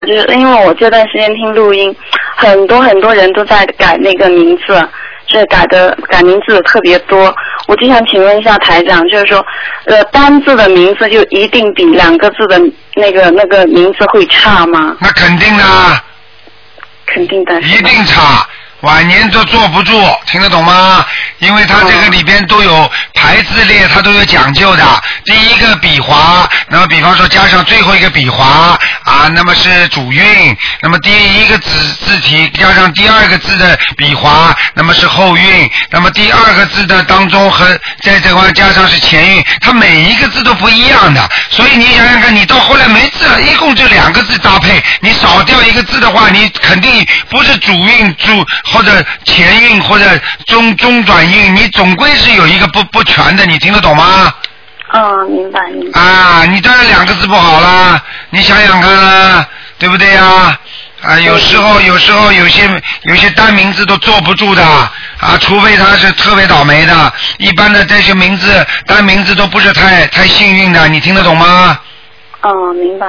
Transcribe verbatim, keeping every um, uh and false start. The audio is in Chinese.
就是因为我这段时间听录音，很多很多人都在改那个名字，这改的改名字的特别多。我就想请问一下台长，就是说，呃，单字的名字就一定比两个字的那个那个名字会差吗？ 那肯定的。 肯定的。 一定差。晚年都坐不住，听得懂吗？因为它这个里边都有排字列，它都有讲究的。第一个笔划，那么比方说加上最后一个笔划啊，那么是主韵；那么第一个字字体加上第二个字的笔划，那么是后韵；那么第二个字的当中和在这块加上是前韵，它每一个字都不一样的。所以你想想看，你到后来没字了，一共就两个字搭配，你少掉一个字的话，你肯定不是主韵主。或者前韵或者中中转韵，你总归是有一个不不全的，你听得懂吗？ 哦，明白明白。 啊，你当然两个字不好啦，你想想看啦，对不对呀？啊，有时候有时候有些有些单名字都坐不住的啊，除非他是特别倒霉的，一般的这些名字单名字都不是太太幸运的，你听得懂吗？ 哦，明白。